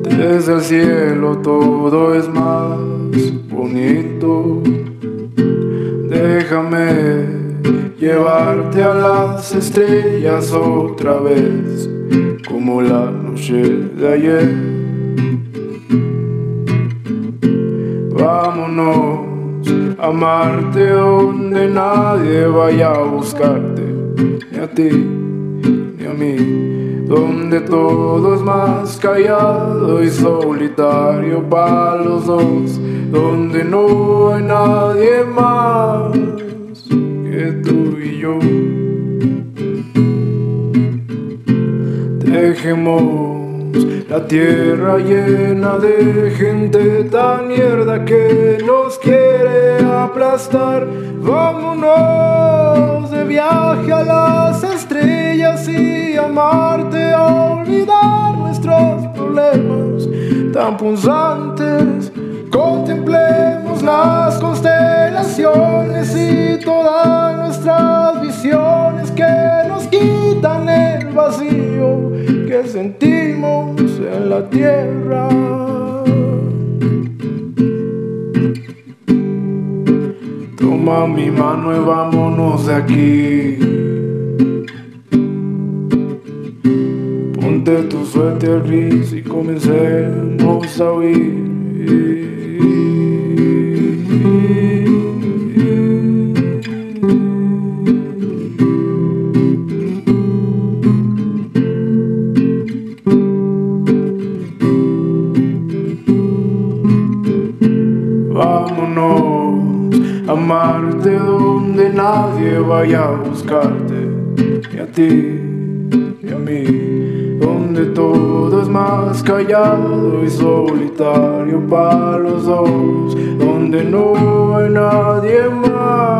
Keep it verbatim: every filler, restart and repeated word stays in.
Desde el cielo todo es más bonito. Déjame llevarte a las estrellas otra vez, como la noche de ayer. Vámonos a Marte, donde nadie vaya a buscarte, ni a ti ni a mí, donde todo es más callado y solitario para los dos, donde no hay nadie más que tú y yo. Dejemos la tierra llena de gente tan mierda que nos quiere aplastar. Vámonos de viaje a las estrellas y a Marte, a olvidar nuestros problemas tan punzantes. Contemplemos las constelaciones y todas nuestras visiones que nos quitan el vacío que sentimos en la tierra. Toma mi mano y vámonos de aquí. Ponte tu suéter gris y comencemos a huir. Vámonos a Marte, donde nadie vaya a buscarte, ni a ti ni a mí, donde todo es más callado y solitario para los dos, donde no hay nadie más